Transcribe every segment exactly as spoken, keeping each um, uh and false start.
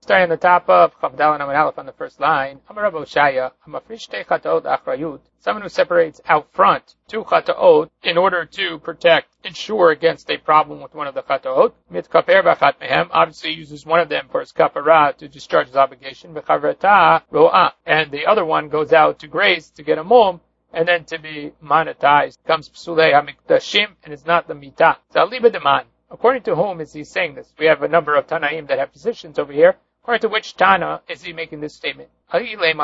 Starting on the top of Chavdal and Amud Aleph on the first line, Amar Rabbi Oshaya, Hamafrish Tei Chataot Achrayut, someone who separates out front two Chataot in order to protect, ensure against a problem with one of the Chataot, Mitkaper B'achat Mehem, obviously uses one of them for his kapara to discharge his obligation, V'chavrata Ro'ah, and the other one goes out to graze to get a mum, and then to be monetized. Comes Psulei HaMikdashim, and it's not the Mitah. Zaliba Deman. According to whom is he saying this? We have a number of Tanaim that have positions over here. According to which Tana is he making this statement? If you think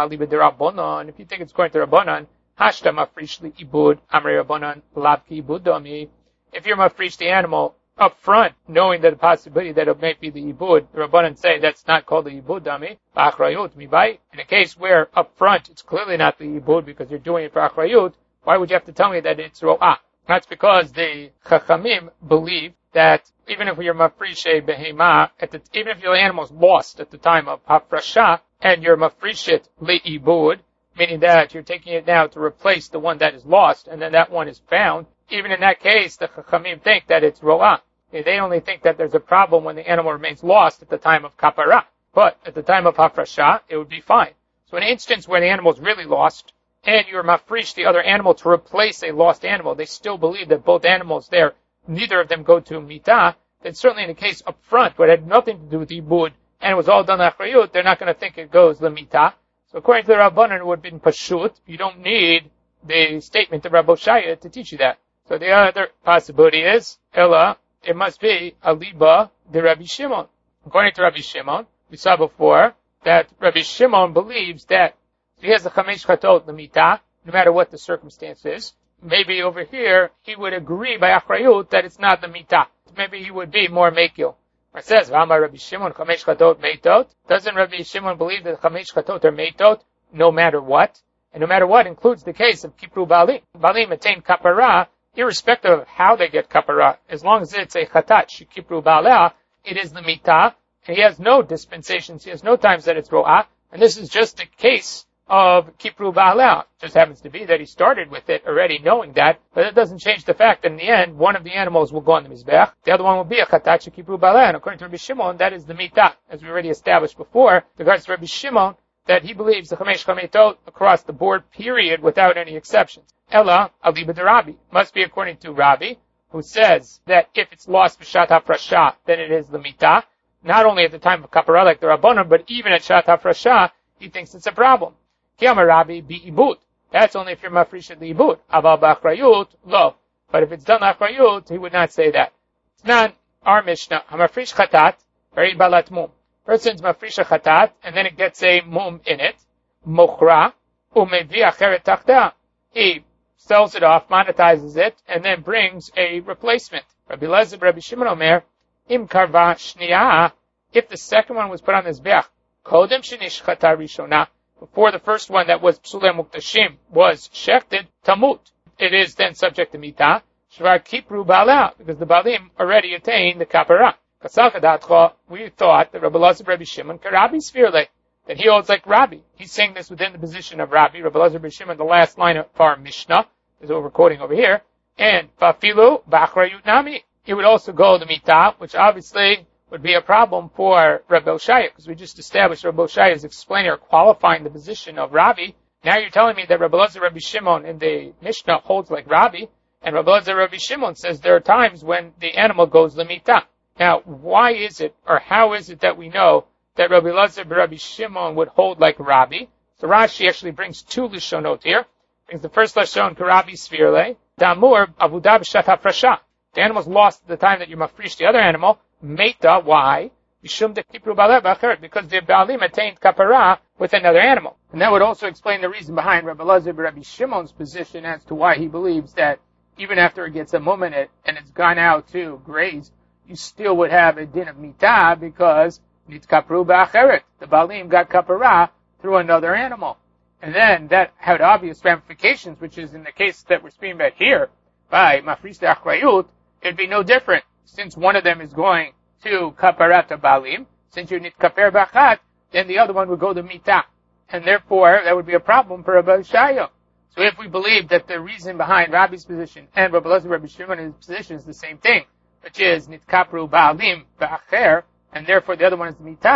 it's according to Rabbanan, Hashta mafrish li ibud, Amrei Rabbanan, lavki ibud domi. If you're mafrish the animal up front, knowing that the possibility that it may be the ibud, the Rabbanan say that's not called the ibud domi, ba'achrayut mibai. In a case where up front it's clearly not the ibud because you're doing it for achrayut, why would you have to tell me that it's ro'ah? That's because the Chachamim believe that even if you're mafrishe behema, at the, even if your animal's lost at the time of hafrasha, and you're mafrishit li'ibud, meaning that you're taking it now to replace the one that is lost, and then that one is found, even in that case, the Chachamim think that it's ro'ah. They only think that there's a problem when the animal remains lost at the time of kapara. But at the time of hafrasha, it would be fine. So in an instance where the animal is really lost, and you're mafrish the other animal to replace a lost animal, they still believe that both animals there, neither of them go to mitah, then certainly in the case up front, where it had nothing to do with ibud, and it was all done achrayut, they're not going to think it goes lemitah. So according to the Rabbanan, it would have been pashut. You don't need the statement of Rabbi Oshaya to teach you that. So the other possibility is, Ella, it must be aliba de Rabbi Shimon. According to Rabbi Shimon, we saw before that Rabbi Shimon believes that he has the chamesh chatot lemitah, no matter what the circumstance is. Maybe over here, he would agree by achrayut that it's not the mitah. Maybe he would be more mekil. It says, V'amar Rabbi Shimon, chamesh chatot meitot. Doesn't Rabbi Shimon believe that chamesh chatot are meitot, no matter what? And no matter what includes the case of kipru balim. Balim attain kapara, irrespective of how they get kapara. As long as it's a chatat, kipru bala, it is the mitah. And he has no dispensations, he has no times that it's ro'ah. And this is just a case of Kipru Ba'ala. It just happens to be that he started with it already knowing that, but it doesn't change the fact that in the end, one of the animals will go on the Mizbech, the other one will be a Chatat Kipru Ba'ala, and according to Rabbi Shimon, that is the Mitah, as we already established before, regards to Rabbi Shimon, that he believes the Chamesh Chametot across the board, period, without any exceptions. Ella, Aliba de Rabbi, must be according to Rabbi, who says that if it's lost B'Shat HaFrasha, then it is the Mitah, not only at the time of Kapara like the Rabbanon, but even at Shat HaFrasha, he thinks it's a problem. Kiyama Rabbi bi ibud. That's only if you're mafrish at the ibud. Aval b'achrayut, lo. But if it's done achrayut, he would not say that. It's not our Mishnah. Hamafrish chatat, very balat mum. Person's mafrish a chatat, and then it gets a mum in it. Mochra, umevi acheret tachta. He sells it off, monetizes it, and then brings a replacement. Rabbi Lezer, Rabbi Shimon Omer, im karva shniya. If the second one was put on this bech, kodem shenish chata rishona. Before the first one that was Psulei Muktashim was shechted, tamut. It is then subject to mitah. Shvar kipru ba'ala, because the balim already attained the kapara. Kasal we thought that Rabbi Lazar Rabbi Shimon karabi svirle, that he holds like Rabbi. He's saying this within the position of Rabbi. Rabbi Lazar Rabbi Shimon, the last line of our Mishnah, is what we're quoting over here. And fafilu ba'achrayut nami. It would also go the mitah, which obviously would be a problem for Rabbi Oshaya, because we just established Rabbi Oshaya is explaining or qualifying the position of Rabbi. Now you're telling me that Rabbi Lazar Rabbi Shimon in the Mishnah holds like Rabbi, and Rabbi Lazar Rabbi Shimon says there are times when the animal goes lemitah. Now, why is it, or how is it that we know that Rabbi Lazar Rabbi Shimon would hold like Rabbi? So Rashi actually brings two lishonot here. Brings the first lishon karabi svirle, damur avudah b'shat hafrasha. The animal's lost at the time that you mafrish the other animal. Meta, why? Because the Baalim attained kapara with another animal. And that would also explain the reason behind Rabbi Lazar Rabbi Shimon's position as to why he believes that even after it gets a mum in it and it's gone out to graze, you still would have a din of mitah because it's kapru ba'acheret. The Baalim got kapara through another animal. And then that had obvious ramifications, which is in the case that we're speaking about here, by mafris de'achrayut, it'd be no different. Since one of them is going to kaparat balim, since you're nitkaper bachat, then the other one would go to mitah. And therefore, that would be a problem for Rabbi Oshaya. So if we believe that the reason behind Rabbi's position and Rabbi Lazar Rabbi Shimon's position is the same thing, which is nitkapru balim ba'acher, and therefore the other one is the mitah,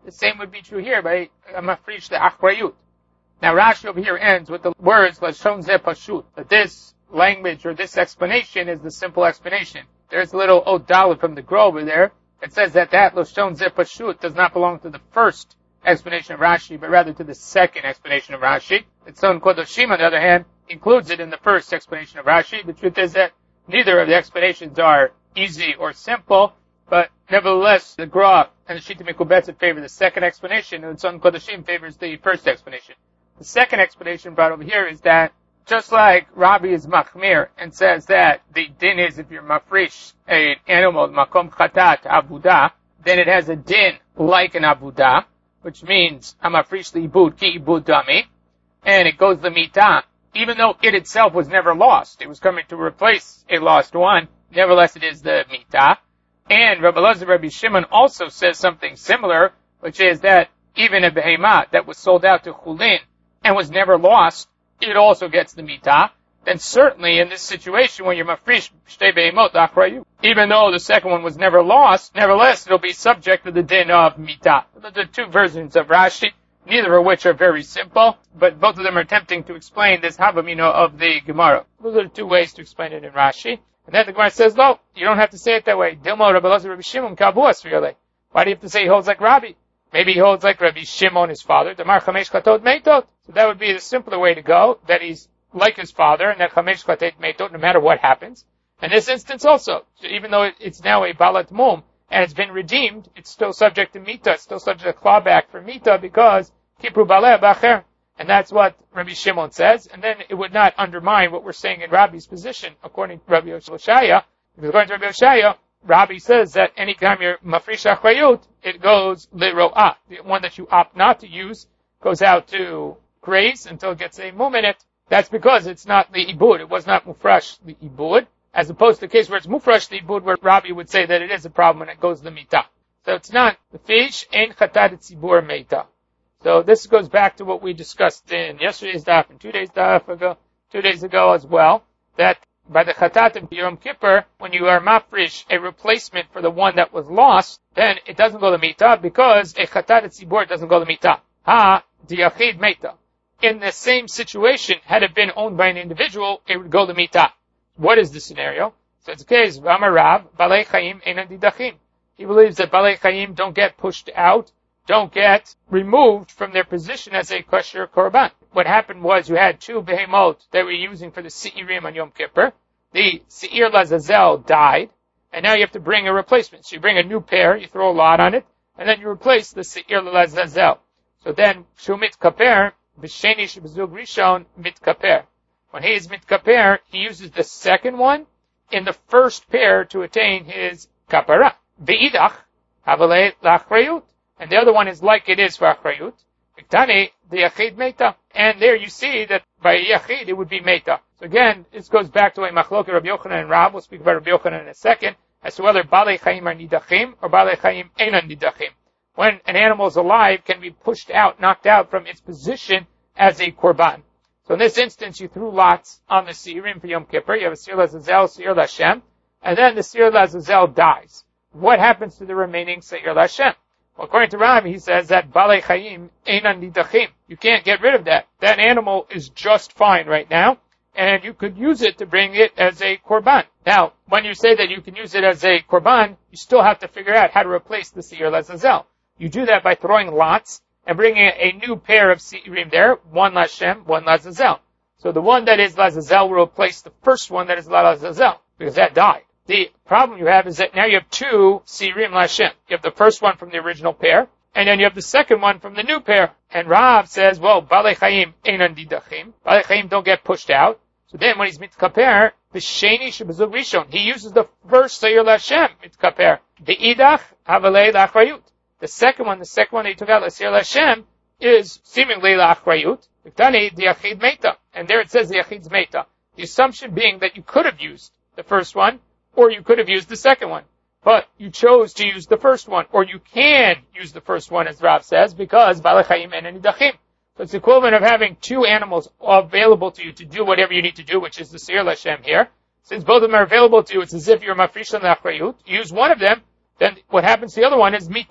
The same would be true here by mafrish the achrayut. Now Rashi over here ends with the words lashon ze pashut, that this language or this explanation is the simple explanation. There's a little old dalet from the Grove over there. It says that that lashon ze pashut does not belong to the first explanation of Rashi, but rather to the second explanation of Rashi. Its own Kodoshim, on the other hand, includes it in the first explanation of Rashi. The truth is that neither of the explanations are easy or simple, but nevertheless, the Grove and the Shita Mekubetzet favor the second explanation, and its own Kodoshim favors the first explanation. The second explanation brought over here is that just like Rabbi is machmir and says that the din is if you're mafrish an animal makom chatat abuda, then it has a din like an abuda, which means I'm mafrish the ibud ki ibud dami, and it goes the mitah, even though it itself was never lost. It was coming to replace a lost one. Nevertheless, it is the mitah. And Rabbi Elazar Rabbi Shimon also says something similar, which is that even a behemah that was sold out to chulin and was never lost, it also gets the mitah. Then certainly in this situation when you're mafrish shtei behemot achrayu, even though the second one was never lost, nevertheless it'll be subject to the din of mitah. The two versions of Rashi, neither of which are very simple, but both of them are attempting to explain this havamina of the Gemara. Those are the two ways to explain it in Rashi. And then the Gemara says, no, you don't have to say it that way. Dilma Rabbi Elazar Rabbi Shimon kabuas really. Why do you have to say he holds like Rabbi? Maybe he holds like Rabbi Shimon, his father. Damar chamesh chatot meitot. So that would be the simpler way to go, that he's like his father, and that chamesh chatot meitot, no matter what happens. In this instance also, so even though it's now a balat mum, and it's been redeemed, it's still subject to mita, it's still subject to clawback for mita, because kipru baleh bacher. And that's what Rabbi Shimon says, and then it would not undermine what we're saying in Rabbi's position, according to Rabbi Hoshaya. According to Rabbi Hoshaya, Rabbi says that anytime you're mafrish achrayut, it goes liro'ah. The one that you opt not to use goes out to graze until it gets a mum in it. That's because it's not the ibud. It was not mufrash the ibud, as opposed to the case where it's mufrash the ibud, where Rabbi would say that it is a problem and it goes the mitah. So it's not the fish, ein chatat tzibur meita. So this goes back to what we discussed in yesterday's daf and two days daf ago, two days ago as well, that by the chatat of Yom Kippur, when you are mafrish a replacement for the one that was lost, then it doesn't go to mitah because a chatat tzibur doesn't go to mitah. Ha diyachid meita. In the same situation, had it been owned by an individual, it would go to mitah. What is the scenario? So it's the case, Amar Rav, balei chayim einan didachim. He believes that balei chayim don't get pushed out, don't get removed from their position as a kosher korban. What happened was you had two behemot that were using for the Seirim on Yom Kippur. The Seir Lazazel died, and now you have to bring a replacement. So you bring a new pair, you throw a lot on it, and then you replace the Seir Lazazel. So then, Shumit Kaper, B'sheni Shebezug Rishon, Mit Kaper. When he is Mit Kaper, he uses the second one in the first pair to attain his kapara. Ve'idach, Havalei Lachrayut. And the other one is like it is for Achrayut. Iktani, the Yachid Meita. And there you see that by Yachid it would be Meita. So again, this goes back to a Machloket Rabbi Yochanan and Rav. We'll speak about Rabbi Yochanan in a second, as to whether Balei Chaim are Nidachim or Balei Chaim Einan Nidachim. When an animal is alive, can be pushed out, knocked out from its position as a Korban. So in this instance, you threw lots on the Seirim for Yom Kippur. You have a Seir Lazazel, Seir Lashem, and then the Seir Lazazel dies. What happens to the remaining Seir Lashem? Well, according to Rav, he says that Balei Chaim Einan Nidachim. You can't get rid of that. That animal is just fine right now, and you could use it to bring it as a korban. Now, when you say that you can use it as a korban, you still have to figure out how to replace the Seir Lazazel. You do that by throwing lots and bringing a new pair of Seirim there, one Lashem, one Lazazel. So the one that is Lazazel will replace the first one that is Lazazel, because that died. The problem you have is that now you have two Seirim Lashem. You have the first one from the original pair, and then you have the second one from the new pair. And Rav says, well, Balei Chaim Einan Didachim. Balei Chaim don't get pushed out. So then when he's mitkaper, the Sheni Shebezug Rishon, he uses the first Seir Lashem mitkaper. The Idach Havalei Lachrayut. The second one, the second one that he took out, the Seir Lashem, is seemingly Lachrayut. Iktani, the Yachid Meita. And there it says the Yachid's Meita. The assumption being that you could have used the first one, or you could have used the second one. But you chose to use the first one, or you can use the first one, as Rav says, because Balei Chaim Einan Nidachim. So it's the equivalent of having two animals available to you to do whatever you need to do, which is the Seir Lashem here. Since both of them are available to you, it's as if you're mafrish on the achrayut. You use one of them, then what happens to the other one is mitah.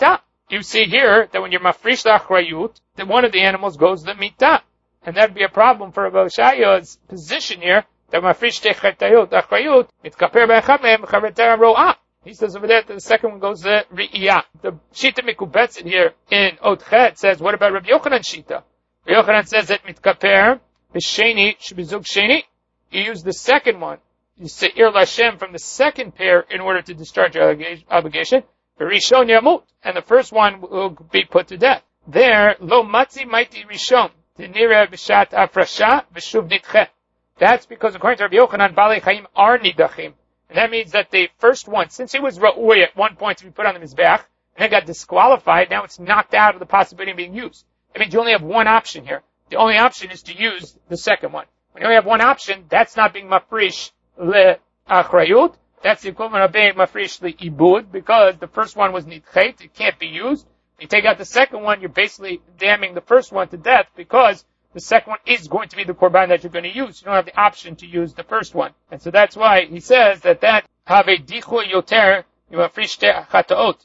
you see here that when you're mafrish l'achrayut, that one of the animals goes to the mitah. And that'd be a problem for Rabbi Hoshaya's position here, that mafrish techatayot l'achrayut, mitkaper b'echad mehem chavetera ro'ah. He says over there that the second one goes to Ri'iyah. The Shita Mikubetzit here in Otchet says, what about Rabbi Yochanan Shita? Rabbi Yochanan says that Mitkaper, B'Sheni, Shbizug Sheni. You use the second one. You say Ir Lashem from the second pair in order to discharge your obligation. Rishon Yamut. And the first one will be put to death. There, Lo Matzi Maiti Rishon. Tenire B'Shat Afrasha, B'Shuv Nitche. That's because according to Rabbi Yochanan, Balei Chaim are Nidachim. And that means that the first one, since he was Ra'ui at one point to be put on the Mizbeach, and then got disqualified, now it's knocked out of the possibility of being used. That means you only have one option here. The only option is to use the second one. When you only have one option, that's not being mafrish le'achrayut. That's the equivalent of being mafrish le'ibud, because the first one was nidchet, it can't be used. You take out the second one, you're basically damning the first one to death, because the second one is going to be the korban that you're going to use. You don't have the option to use the first one. And so that's why he says that that have a dichu yoter yumafrish chataot.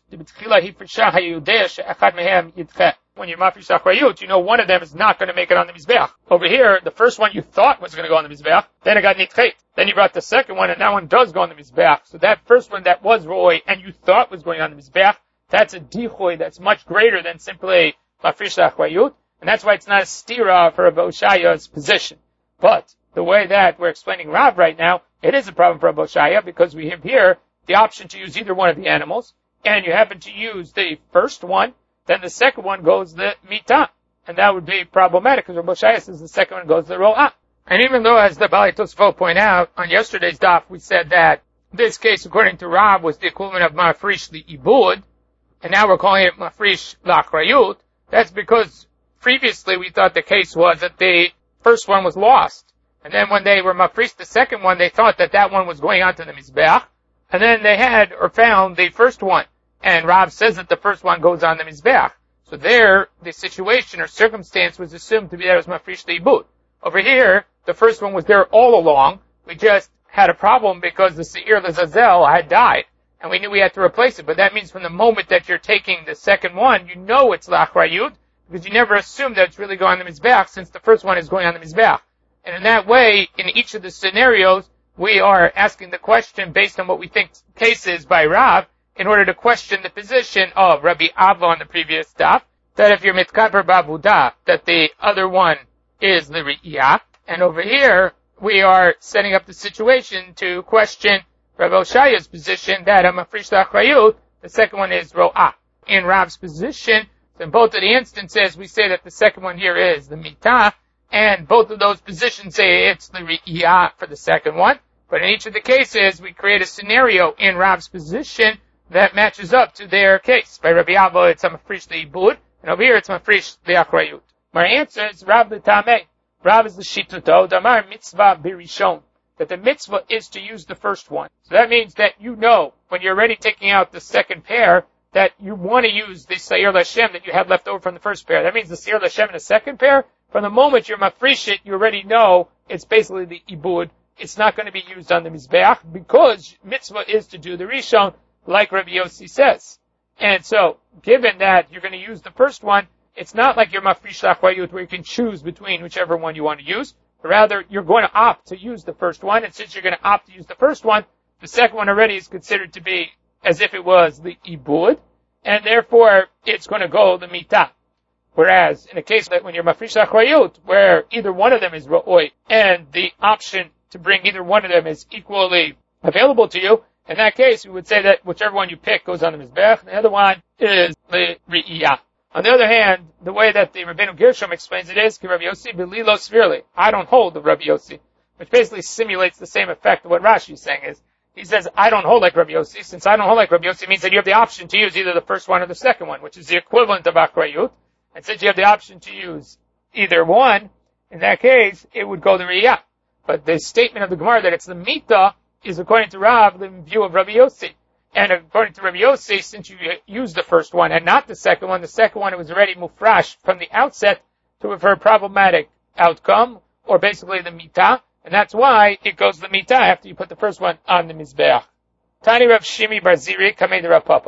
When you're mafrish achrayut, you know one of them is not going to make it on the mizbeach. Over here, the first one you thought was going to go on the mizbeach, then it got nitchet. Then you brought the second one, and that one does go on the mizbeach. So that first one that was roy and you thought was going on the mizbeach, that's a dichoy that's much greater than simply mafrish achrayut. And that's why it's not a stira for Rabbi Hoshaya's position. But the way that we're explaining Rav right now, it is a problem for Rabbi Hoshaya because we have here the option to use either one of the animals, and you happen to use the first one, then the second one goes the mitah. And that would be problematic because Rabbi Hoshaya says the second one goes the ro'ah. And even though, as the Bali Tosfot point out, on yesterday's daf, we said that this case, according to Rav, was the equivalent of mafrish li'ibud, and now we're calling it mafrish la'achrayut. That's because previously we thought the case was that the first one was lost. And then when they were mafrish the second one, they thought that that one was going on to the mizbeach. And then they had or found the first one. And Rav says that the first one goes on the mizbeach. So there, the situation or circumstance was assumed to be that it was mafrish leibut. Over here, the first one was there all along. We just had a problem because the seir lezazel had died. And we knew we had to replace it. But that means from the moment that you're taking the second one, you know it's la'achrayut, because you never assume that it's really going on the mizbeach, since the first one is going on the mizbeach. And in that way, in each of the scenarios, we are asking the question based on what we think case is by Rav, in order to question the position of Rabbi Abba on the previous daf, that if you're mitkaper ba'avudah, that the other one is the ri'iyah. And over here, we are setting up the situation to question Rabbi Hoshaya's position that a mafrish la'achrayut, the second one is ro'ah. In Rav's position, in both of the instances, we say that the second one here is the mitah, and both of those positions say it's the ri'iyah for the second one. But in each of the cases, we create a scenario in Rav's position that matches up to their case. By Rabbi Abba, it's a mafrish le'ibud, and over here it's mafrish le'achrayut. My answer is Rav l'tameh. Rav is the shituto, damar mitzvah birishon, that the mitzvah is to use the first one. So that means that you know, when you're already taking out the second pair, that you want to use the Seir Lashem that you had left over from the first pair. That means the Seir Lashem in the second pair, from the moment you're mafrish it, you already know it's basically the ibud. It's not going to be used on the Mizbeach, because mitzvah is to do the Rishon, like Rabbi Yossi says. And so, given that you're going to use the first one, it's not like you're mafrish la'achrayut where you can choose between whichever one you want to use. Rather, you're going to opt to use the first one, and since you're going to opt to use the first one, the second one already is considered to be as if it was the ibud, and therefore it's going to go the mitah. Whereas in a case that when you're mafrish la'achrayut, where either one of them is ro'oi, and the option to bring either one of them is equally available to you, in that case we would say that whichever one you pick goes on the mizbech, and the other one is the ri'iyah. On the other hand, the way that the Rabbeinu Gershom explains it is, ki Rabbi Yossi belilo svirli. I don't hold the Rabbi Yossi, which basically simulates the same effect of what Rashi is saying is. He says, I don't hold like Rabbi Yossi. Since I don't hold like Rabbi Yossi, means that you have the option to use either the first one or the second one, which is the equivalent of achrayut. And since you have the option to use either one, in that case, it would go the riyah. But the statement of the Gemara that it's the mitah is according to Rav, the view of Rabbi Yossi. And according to Rabbi Yossi, since you used the first one and not the second one, the second one it was already mufrash from the outset to have a problematic outcome, or basically the mitah. And that's why it goes the mitah after you put the first one on the mizbeach. Tani Rav Shimi Bar Ziri Kamei de Rav Papa.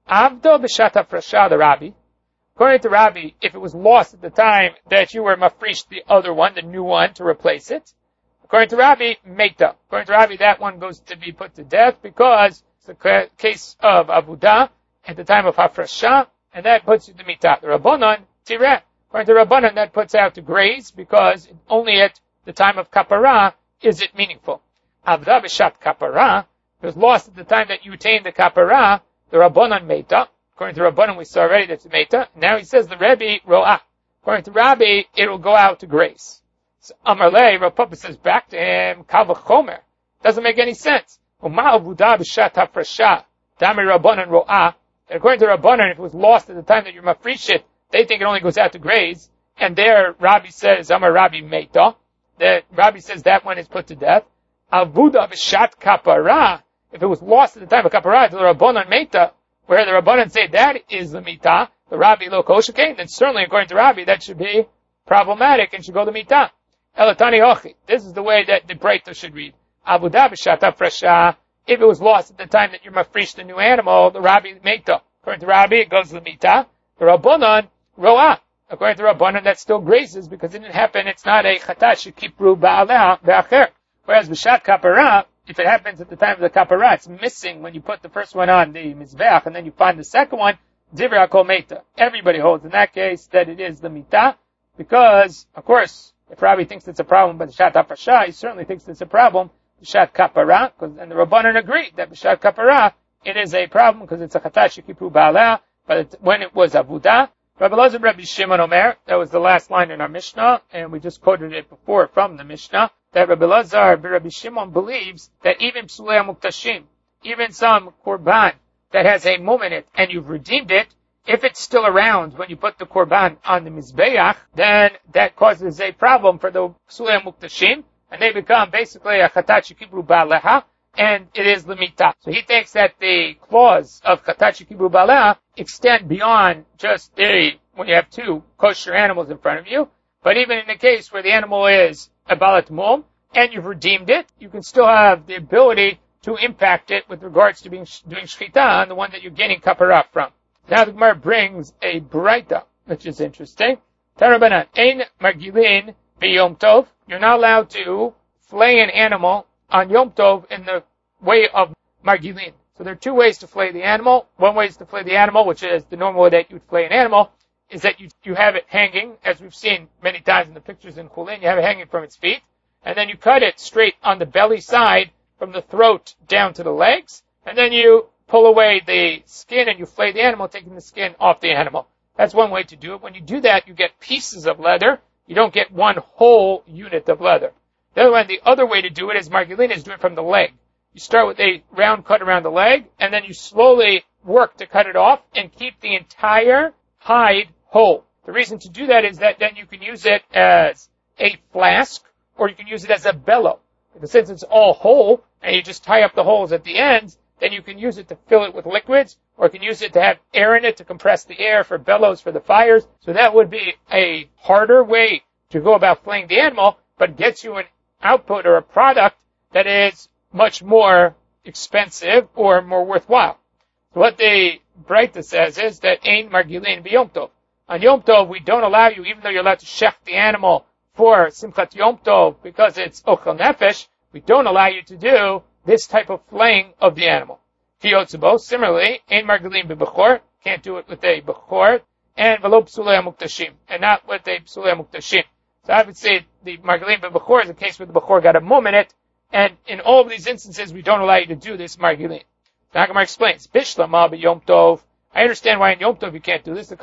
Avdo b'shat hafrasha, the Rabbi. According to Rabbi, if it was lost at the time that you were mafrish the other one, the new one, to replace it, according to Rabbi, meita. According to Rabbi, that one goes to be put to death because it's a case of avuda at the time of hafrasha, and that puts you to meita. The Rabbanan, tireh. According to Rabbanan, that puts out to graze because only at the time of kapara is it meaningful. Avda b'shat kapara, if it was lost at the time that you attained the kapara, the Rabbanan meita. According to Rabbanan, we saw already that's meita. Now he says the Rebbe ro'ah. According to Rabbi, it will go out to grace. So Amarle, Rav Papa says back to him, kal v'chomer. Doesn't make any sense. Uma avuda b'shat hafrasha, dami Rabbanan ro'ah. And according to Rabbanan, if it was lost at the time that you're mafrish it, they think it only goes out to graze. And there, Rabbi says, Amar Rabbi meita. That Rabbi says that one is put to death. Avuda b'shat kapara. If it was lost at the time of kapara, the Rabbanan meita, where the Rabbanan say that is the mitah, the Rabbi lo koshake, then certainly according to Rabbi that should be problematic and should go to mitah. Elatani ochi. This is the way that the Breita should read. Avuda b'shat hafrasha. If it was lost at the time that you're mafrish the new animal, the Rabbi meita. According to Rabbi, it goes to the mitah. The Rabbanan ro'ah. According to Rabbanan, that still grazes because it didn't happen. It's not a chatat shekipru ba'aleh be'acher. Whereas b'shat kapara, if it happens at the time of the kapara, it's missing when you put the first one on the mizbeach, and then you find the second one, divra kol meita. Everybody holds in that case that it is the mitah, because, of course, if Rabbi thinks it's a problem by the shat hafrasha, he certainly thinks it's a problem b'shat kapara, and the Rabbanan agreed that b'shat kapara, it is a problem because it's a chatat shekipru ba'aleh, but it, when it was avuda, Rabbi Elazar Rabbi Shimon Omer, that was the last line in our Mishnah, and we just quoted it before from the Mishnah, that Rabbi Elazar Rabbi Shimon believes that even psulei muktashim, even some korban that has a mum in it, and you've redeemed it, if it's still around when you put the korban on the mizbeach, then that causes a problem for the psulei muktashim, and they become basically a chatat shekipru ba'aleha, and it is the mitah. So he thinks that the clause of chatat shekipru ba'aleha extend beyond just the, when you have two kosher animals in front of you, but even in the case where the animal is a balat mum, and you've redeemed it, you can still have the ability to impact it with regards to being doing shchita on the one that you're getting kapara from. Now the Gemara brings a Breita, which is interesting. Tarabanan, ein margilin b'yom tov. You're not allowed to flay an animal on Yom Tov in the way of margilin. So there are two ways to flay the animal. One way is to flay the animal, which is the normal way that you would flay an animal, is that you you have it hanging, as we've seen many times in the pictures in Chulin, you have it hanging from its feet, and then you cut it straight on the belly side from the throat down to the legs, and then you pull away the skin and you flay the animal, taking the skin off the animal. That's one way to do it. When you do that, you get pieces of leather. You don't get one whole unit of leather. The other one, the other way to do it is margilin, is do it from the leg. You start with a round cut around the leg, and then you slowly work to cut it off and keep the entire hide whole. The reason to do that is that then you can use it as a flask, or you can use it as a bellow. Because since it's all whole, and you just tie up the holes at the ends, then you can use it to fill it with liquids, or you can use it to have air in it to compress the air for bellows for the fires. So that would be a harder way to go about flaying the animal, but gets you an output or a product that is much more expensive or more worthwhile. So what the Breita says is that ein margilin b'yom tov. On Yom Tov, we don't allow you, even though you're allowed to shech the animal for Simchat Yom Tov because it's ochel nefesh, we don't allow you to do this type of flaying of the animal. Kiyotzubo, similarly, ein margilin b'bechor, can't do it with a bechor, and velo psulei muktashim, and not with a psulei muktashim. So I would say the margilin b'bechor is a case where the bechor got a mum in it, and in all of these instances, we don't allow you to do this margilin. The Gemara explains, Bishlama b'yom tov. I understand why in Yom Tov you can't do this.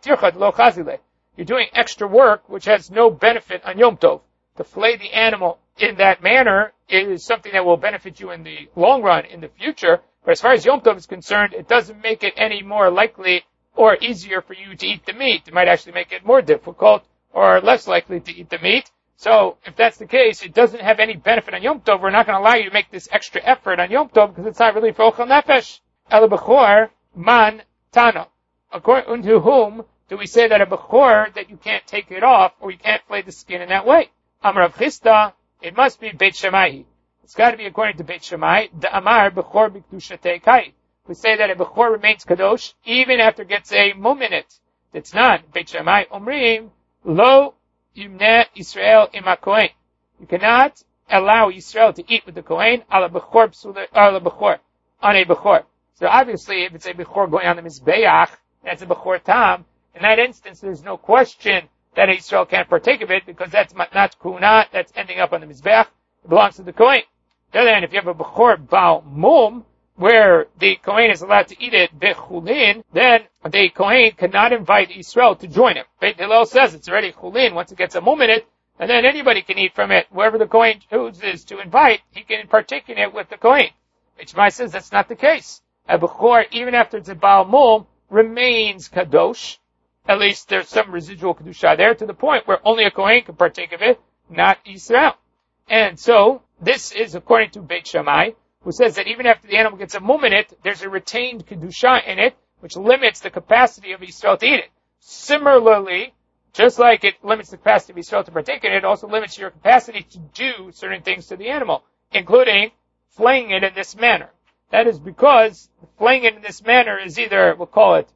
You're doing extra work which has no benefit on Yom Tov. To flay the animal in that manner is something that will benefit you in the long run, in the future. But as far as Yom Tov is concerned, it doesn't make it any more likely or easier for you to eat the meat. It might actually make it more difficult or less likely to eat the meat. So if that's the case, it doesn't have any benefit on Yom Tov. We're not going to allow you to make this extra effort on Yom Tov because it's not really for Ochel Nefesh. El Bechor Man Tana. According to whom do we say that a Bechor, that you can't take it off or you can't flay the skin in that way? Amar Rav Chisda, it must be Beit Shammai. It's got to be according to Beit Shammai. The Amar Bechor B'Kedushatei Kai. we say that a Bechor remains Kadosh even after it gets a mum in it. It's not. Beit Shammai Omrim, Lo Yimne Israel Im HaKohen. You cannot allow Israel to eat with the Kohen ala Bechor Psula, ala Bechor, on a Bechor. So obviously, if it's a Bechor going on the Mizbeach, that's a Bechor Tam. In that instance, there's no question that Israel can't partake of it because that's not Kuna, that's ending up on the Mizbeach. It belongs to the Kohen. The other hand, if you have a Bechor Baal Mum, where the Kohen is allowed to eat it bechulin, then the Kohen cannot invite Israel to join him. Beit Hillel says it's already chulin once it gets a mum in it, and then anybody can eat from it. Whoever the Kohen chooses to invite, he can partake in it with the Kohen. Beit Shammai says that's not the case. A Bechor, even after it's a Baal Mum, remains Kadosh. At least there's some residual Kedusha there to the point where only a Kohen can partake of it, not Israel. And so, this is according to Beit Shammai, who says that even after the animal gets a mum in it, there's a retained Kedusha in it, which limits the capacity of Israel to eat it. Similarly, just like it limits the capacity of Israel to partake in it, it also limits your capacity to do certain things to the animal, including flaying it in this manner. That is because flaying it in this manner is either, we'll call it,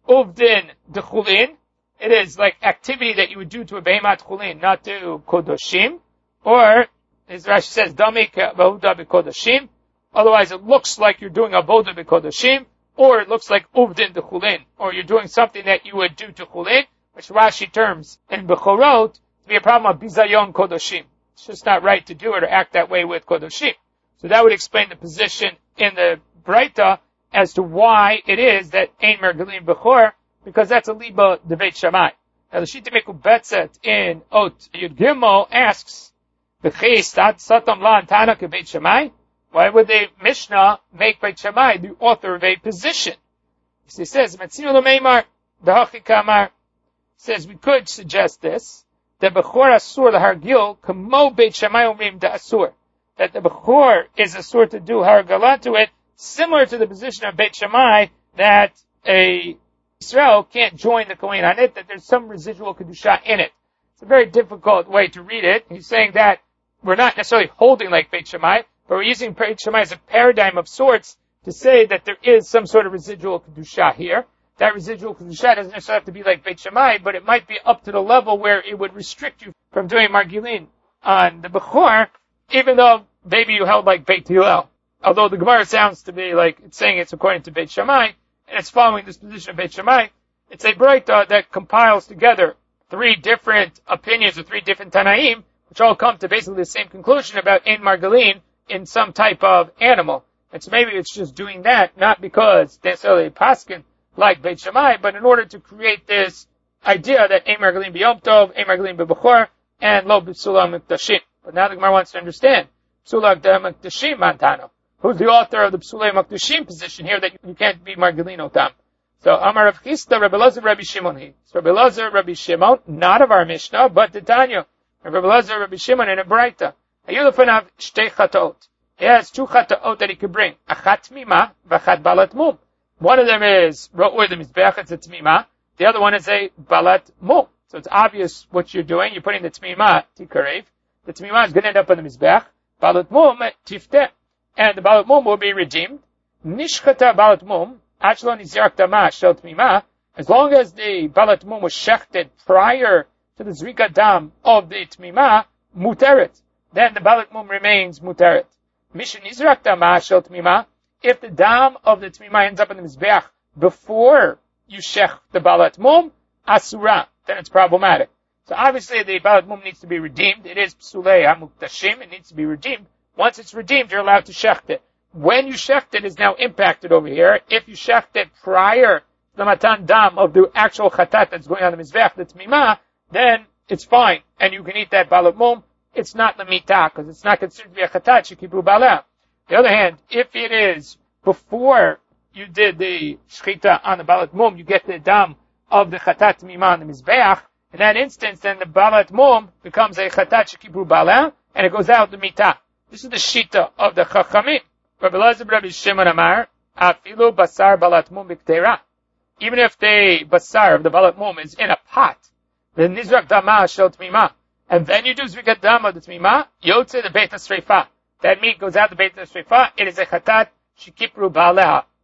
uvdin dechulin. It is like activity that you would do to a behemat chulin, not to kodoshim, or, as Rashi says, dami ka'avuda b'kodoshim. Otherwise, it looks like you're doing avoda b'kodoshim, or it looks like uvdin dechulin, or you're doing something that you would do to chulin, which Rashi terms in Bechorot to be a problem of bizayon kodoshim. It's just not right to do it or act that way with kodoshim. So that would explain the position in the Breita as to why it is that Ein Mergelin Bechor, because that's a liba de Beit Shammai. Now the Shita Mekubetzet in Ot Yud Gimel asks, B'chei satam la antana ke Beit Shammai? Why would the Mishnah make Beit Shammai the author of a position? He says, Metzinu l'meimar, d'hachi kamar. Says we could suggest this, that Bechor asur l'hargil, kamo Beit Shammai omrim da asur. That the Bechor is asur to do hargalah to it, similar to the position of Beit Shammai, that a Israel can't join the Kohen on it, that there's some residual Kedusha in it. It's a very difficult way to read it. He's saying that we're not necessarily holding like Beit Shammai, but we're using Beit Shammai as a paradigm of sorts to say that there is some sort of residual Kedusha here. That residual Kedusha doesn't necessarily have to be like Beit Shammai, but it might be up to the level where it would restrict you from doing Margilin on the Bechor, even though maybe you held like Beit Hillel. Although the Gemara sounds to be like it's saying it's according to Beit Shammai, and it's following this position of Beit Shammai, it's a Breita that compiles together three different opinions of three different Tanaim, which all come to basically the same conclusion about Ein Margalin in some type of animal. And so maybe it's just doing that, not because necessarily Paskin like Beit Shammai, but in order to create this idea that Ein Margalin b'Yom Tov, Ein Margalin b'Bechor, and Lo b'Psula Mikdashim. But now the Gemara wants to understand, Psula Mikdashim Mantano. Who's the author of the Psulei Makdushim position here that you can't be Margalino Tam? So, Amar Rav Chisda, Rabbi Elazar, Rabbi Shimon. He. So, Rabbi Elazar, Rabbi Shimon, not of our Mishnah, but the Tanya. Rabbi Elazar, Rabbi Shimon in a Breita. Hayulafanav shtei chataot. He has two chataot that he could bring. Achat mima, v'achat balat mum. One of them is Ro'ur the Mizbeach, it's a tmima. The other one is a balat mum. So it's obvious what you're doing. You're putting the tmima, tikarev. The tmima is going to end up on the Mizbeach. Balat mum, tifteh. And the balat mum will be redeemed. Nishchata balat mum, achlo nizrak dama shel tmima, as long as the balat mum was shechted prior to the zrika dam of the tmima, muteret. Then the balat mum remains muteret. Mishin nizrak dama shel tmima, if the dam of the tmima ends up in the mizbeach before you shech the balat mum, asura, then it's problematic. So obviously the balat mum needs to be redeemed. It is psulei hamuktashim, it needs to be redeemed. Once it's redeemed, you're allowed to shecht it. When you shecht it is now impacted over here. If you shecht it prior to the matan dam of the actual chatat that's going on the mizbeach, the tmima, then it's fine. And you can eat that balat mum. It's not lemita, because it's not considered to be a chatat, shekibru balah. The other hand, if it is before you did the shchita on the balat mum, you get the dam of the chatat tmima on the mizbeach, in that instance, then the balat mum becomes a chatat shekibru balah, and it goes out the mita. This is the shita of the Chachamim. Rabbi Elazar, Rabbi Shimon Amar, afilu basar balat mum b'ktera. Even if the basar of the balat mum is in a pot, the nizrak dama shel tmima, and then you do zrikat dama of the tmima, yotze the beit hasreifa. That meat goes out the beit hasreifa. It is a chatat shekipru ba'aleha.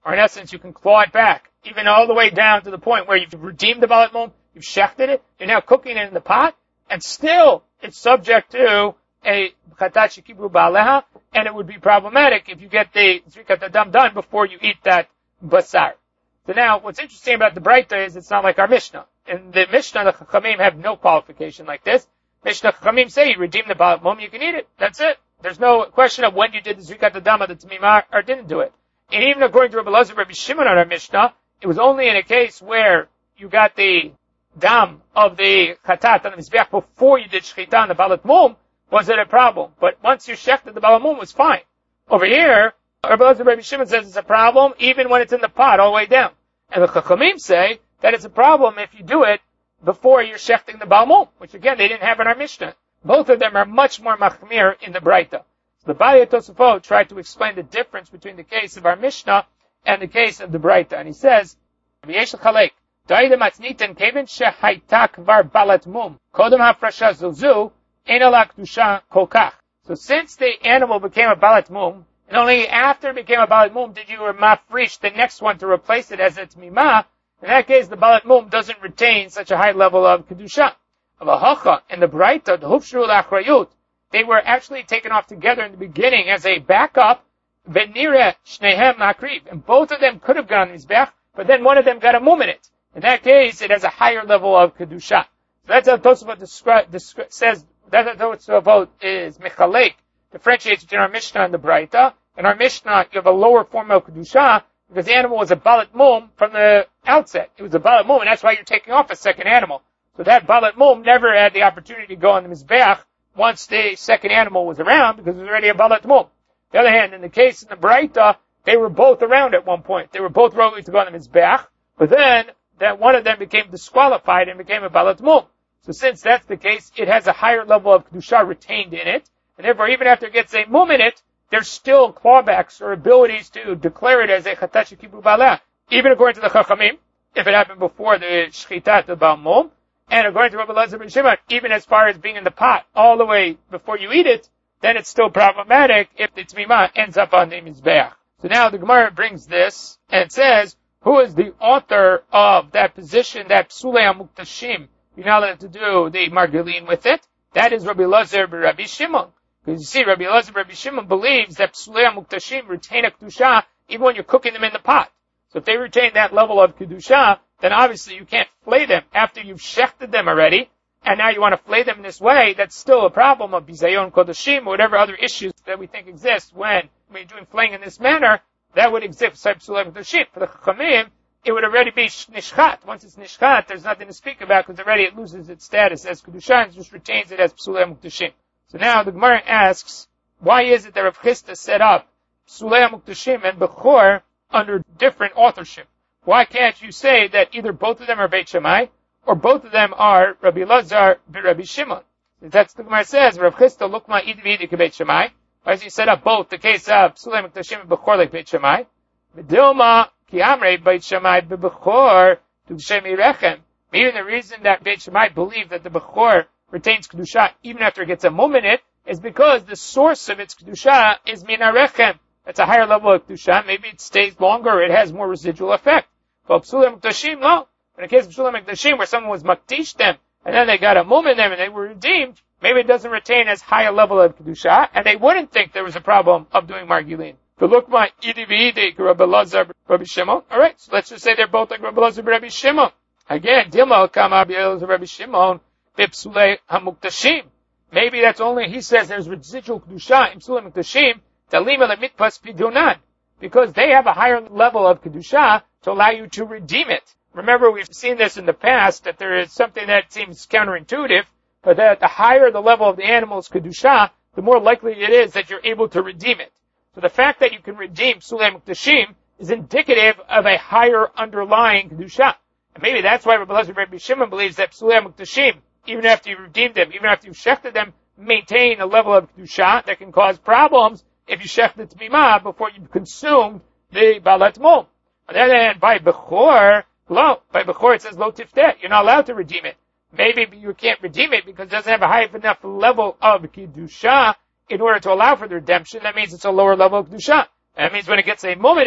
or in essence, you can claw it back, even all the way down to the point where you've redeemed the balat mum, you've shechted it, you're now cooking it in the pot, and still it's subject to a chatat shekibru ba'aleha, and it would be problematic if you get the zrikat hadam done before you eat that basar. So now, what's interesting about the Braita is it's not like our Mishnah. In the Mishnah, the Chachamim have no qualification like this. Mishnah Chachamim say you redeem the balat mum, you can eat it. That's it. There's no question of when you did the zrikat hadam of the tamimah or didn't do it. And even according to Rabbi Elazar, Rabbi Shimon on our Mishnah, it was only in a case where you got the dam of the chatat on the mizbeach before you did shechita on the balat mum, was it a problem? But once you shechted the balat mum, it was fine. Over here, Rabbi Elazar, Rabbi Shimon says it's a problem even when it's in the pot all the way down. And the Chachamim say that it's a problem if you do it before you're shechting the balat mum, which again, they didn't have in our Mishnah. Both of them are much more machmir in the Braita. So the Baalei Tosafot tried to explain the difference between the case of our Mishnah and the case of the Braita. And he says, V'yesh l'chalek, da'idem atnitan kevin shehaita kvar balat mum, kodem hafrasha zuzu, ein ala kedusha kol kach. So since the animal became a balat mum, and only after it became a balat mum did you mafresh the next one to replace it as a tmimah, in that case the balat mum doesn't retain such a high level of kedusha. Avahacha, in the Braita, the hufshru l'achrayut, they were actually taken off together in the beginning as a backup, v'nireh shnehem makriv, and both of them could have gone mizbech, but then one of them got a mum in it. In that case, it has a higher level of kedusha. So that's how Tosafot descri- descri- says, that's how Tosafot is mechalek, differentiates between our Mishnah and the Braita. In our Mishnah, you have a lower form of kedusha, because the animal was a balat mum from the outset. It was a balat mum, and that's why you're taking off a second animal. So that balat mum never had the opportunity to go on the mizbeach once the second animal was around, because it was already a balat mum. On the other hand, in the case in the Braita, they were both around at one point. They were both ready to go on the mizbeach, but then that one of them became disqualified and became a balat mum. So since that's the case, it has a higher level of kedusha retained in it, and therefore even after it gets a mum in it, there's still clawbacks or abilities to declare it as a chatat shekibru ba'aleha. Even according to the Chachamim, if it happened before the shchitat of baal mum, and according to Rabbi Elazar ben Shimon, even as far as being in the pot all the way before you eat it, then it's still problematic if the tmimah ends up on the mizbeach. So now the Gemara brings this and says, who is the author of that position that psulei hamuktashim, you're not allowed to do the margilin with it? That is Rabbi Elazar ben Rabbi Shimon. Because you see, Rabbi Elazar ben Rabbi Shimon believes that psulei hamuktashim retain a kedusha even when you're cooking them in the pot. So if they retain that level of kedusha, then obviously you can't flay them after you've shechted them already, and now you want to flay them in this way. That's still a problem of bizayon kodashim or whatever other issues that we think exist when we're doing flaying in this manner. That would exist for the sheep. For the chachamim, it would already be nishchat. Once it's nishchat, there's nothing to speak about because already it loses its status as kedusha and just retains it as psulei muktashim. So now the Gemara asks, why is it that Rav Chisda set up psulei muktashim and bechor under different authorship? Why can't you say that either both of them are Beit Shammai, or both of them are Rabbi Elazar ben Rabbi Shimon? That's the Gemara says, Rav Chisda lukma idi v'idi ke Beit Shammai. Why does he set up both the case of psulei muktashim and bechor like Beit Shammai? V'dilma ki amrei Beit Shammai b'bechor tudshei mirechem. Maybe the reason that Beit Shammai believed that the bechor retains kedusha even after it gets a mum in it is because the source of its kedusha is min harechem. That's a higher level of kedusha. Maybe it stays longer. It has more residual effect. But psulei muktashim, no. In the case of psulei muktashim, where someone was maktish them, and then they got a mum in them and they were redeemed, maybe it doesn't retain as high a level of kedusha, and they wouldn't think there was a problem of doing margilin. The lukma idi v'idi Rabbi Elazar Rabbi Shimon. All right, so let's just say they're both like Rabbi Elazar Rabbi Shimon. Again, dilma kama Rabbi Elazar Rabbi Shimon b'psulei hamuktashim. Maybe that's only he says there's residual kedusha in psulei muktashim dalima lemitpas pidunan, because they have a higher level of kedusha to allow you to redeem it. Remember, we've seen this in the past, that there is something that seems counterintuitive, but that the higher the level of the animal's kedusha, the more likely it is that you're able to redeem it. So the fact that you can redeem psulei muktashim is indicative of a higher underlying kedusha. And maybe that's why Rabbi Elazar Rabbi Shimon believes that psulei muktashim, even after you redeemed them, even after you've shechted them, maintain a level of kedusha that can cause problems if you shech the tmimah before you've consumed the balat mum. On the other hand, by bechor, lo, by bechor it says lo tifteh, you're not allowed to redeem it. Maybe you can't redeem it because it doesn't have a high enough level of kedusha in order to allow for the redemption. That means it's a lower level of kedusha. That means when it gets a mum in it,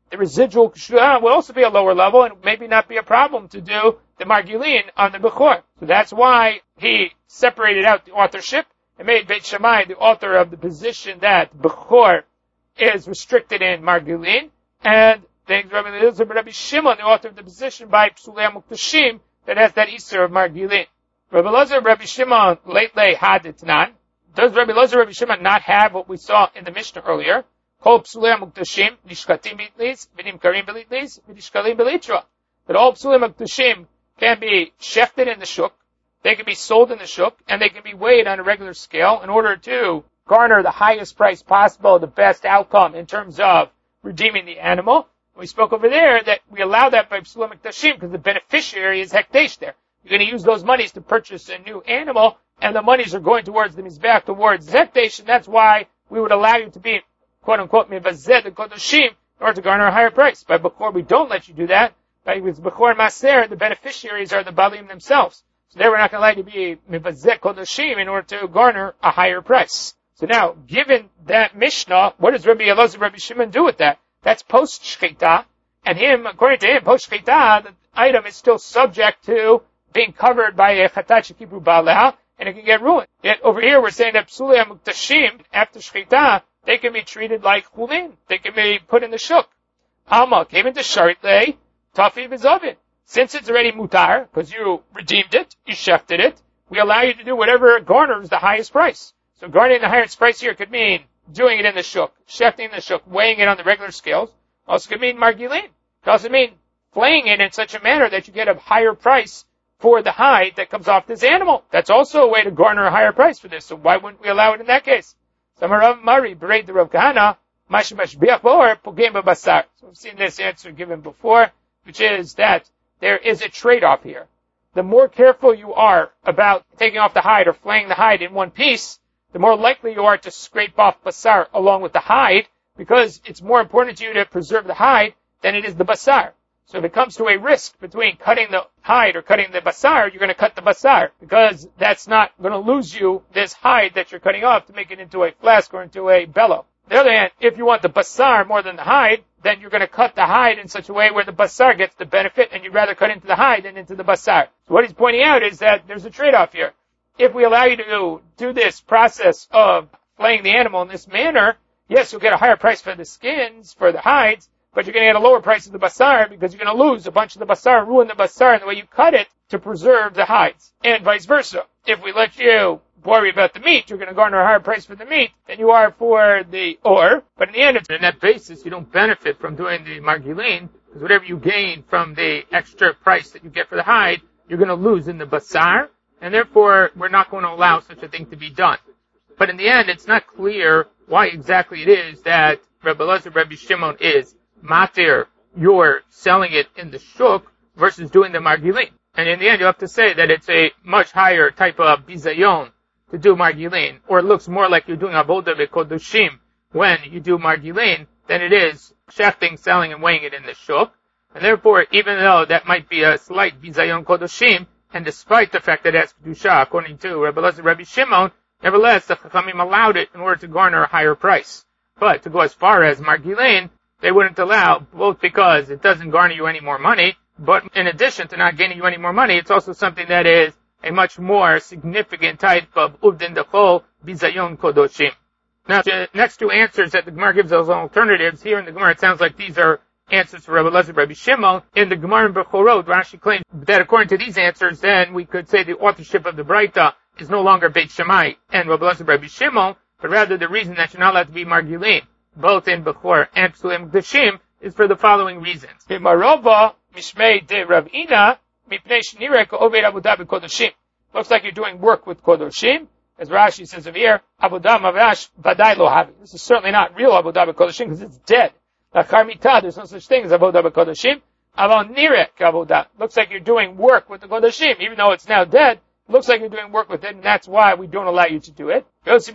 the residual Kshuah will also be a lower level and maybe not be a problem to do the Margilin on the Bechor. So that's why he separated out the authorship and made Beit Shammai the author of the position that Bechor is restricted in Margilin, and then Rabbi Elazar ben Rabbi Shimon, the author of the position by Psulei HaMuktashim, that has that Isser of Margilin. Rabbi Elazar ben Rabbi Shimon, late lay had it nan. Does Rabbi Elazar ben Rabbi Shimon not have what we saw in the Mishnah earlier? Kol Psulei HaMuktashim, Nishkatim B'Litlis, V'Nimkarim B'Litlis, V'Nishkalim B'Litra. That all Psulei HaMuktashim can be shechted in the shuk, they can be sold in the shuk, and they can be weighed on a regular scale in order to garner the highest price possible, the best outcome in terms of redeeming the animal. We spoke over there that we allow that by Psulei HaMuktashim because the beneficiary is Hekdesh there. You're going to use those monies to purchase a new animal, and the monies are going towards the Mizbeach, towards Hekdesh, and that's why we would allow you to be, quote-unquote, Mivazed and Kodoshim in order to garner a higher price. By Bechor, we don't let you do that. By with Bechor Maser, the beneficiaries are the Balim themselves. So there we're not going to allow you to be Mivazed Kodoshim in order to garner a higher price. So now, given that Mishnah, what does Rabbi Elazar and Rabbi Shimon do with that? That's post-Shechita, and him, according to him, post-Shechita, the item is still subject to being covered by a Chatat Shekibru Ba'aleha, and it can get ruined. Yet over here we're saying that Psulei HaMuktashim, after Shechita, they can be treated like Chulin. They can be put in the shuk. Alma came into Sharitlei, Tafi V'Zavin. Since it's already mutar, because you redeemed it, you shechted it, we allow you to do whatever garners the highest price. So garnering the highest price here could mean doing it in the shuk, shechting in the shuk, weighing it on the regular scales. Also could mean margilin. It also mean flaying it in such a manner that you get a higher price for the hide that comes off this animal. That's also a way to garner a higher price for this. So why wouldn't we allow it in that case? Samarav Mari, Bereit the Rav Kahana, Mashmash Biach Bor, Pogem Basar. So we've seen this answer given before, which is that there is a trade-off here. The more careful you are about taking off the hide or flaying the hide in one piece, the more likely you are to scrape off basar along with the hide, because it's more important to you to preserve the hide than it is the basar. So if it comes to a risk between cutting the hide or cutting the basar, you're going to cut the basar, because that's not going to lose you this hide that you're cutting off to make it into a flask or into a bellow. On the other hand, if you want the basar more than the hide, then you're going to cut the hide in such a way where the basar gets the benefit, and you'd rather cut into the hide than into the basar. So what he's pointing out is that there's a trade-off here. If we allow you to do this process of flaying the animal in this manner, yes, you'll get a higher price for the skins, for the hides, but you're going to get a lower price of the basar because you're going to lose a bunch of the basar, ruin the basar in the way you cut it to preserve the hides. And vice versa. If we let you worry about the meat, you're going to garner a higher price for the meat than you are for the or. But in the end, it's on that basis, you don't benefit from doing the margilin, because whatever you gain from the extra price that you get for the hide, you're going to lose in the basar, and therefore we're not going to allow such a thing to be done. But in the end, it's not clear why exactly it is that Rabbi Elazar Rabbi Shimon is matir, you're selling it in the shuk versus doing the margilin. And in the end, you have to say that it's a much higher type of bizayon to do margilin, or it looks more like you're doing avodah bekodoshim when you do margilin than it is shechting, selling, and weighing it in the shuk. And therefore, even though that might be a slight bizayon kodoshim, and despite the fact that it has kedusha, according to Rabbi Elazar Rabbi Shimon, nevertheless, the Chachamim allowed it in order to garner a higher price. But to go as far as margilin, they wouldn't allow, both because it doesn't garner you any more money, but in addition to not gaining you any more money, it's also something that is a much more significant type of uvdin dechol bizayon kodoshim. Now, the next two answers that the Gemara gives as alternatives, here in the Gemara, it sounds like these are answers for Rabbi Elazar Rabbi Shimon. In the Gemara in Bechorot, Rashi claims that according to these answers, then we could say the authorship of the Braita is no longer Beit Shammai and Rabbi Elazar Rabbi Shimon, but rather the reason that you're not allowed to be margilin, both in Bechor and Psulei HaMuktashim, is for the following reasons. Marova mishmei de Ravina mipnei shnireh ka'oved avodah b'kodoshim. Looks like you're doing work with kodoshim. As Rashi says over here, avodah mavash vadai lo havi. This is certainly not real avodah b'kodoshim because it's dead. Lachar mitah, there's no such thing as avodah b'kodoshim. Aval nireh ka'avodah. Looks like you're doing work with the kodoshim, even though it's now dead. Looks like you're doing work with it, and that's why we don't allow you to do it.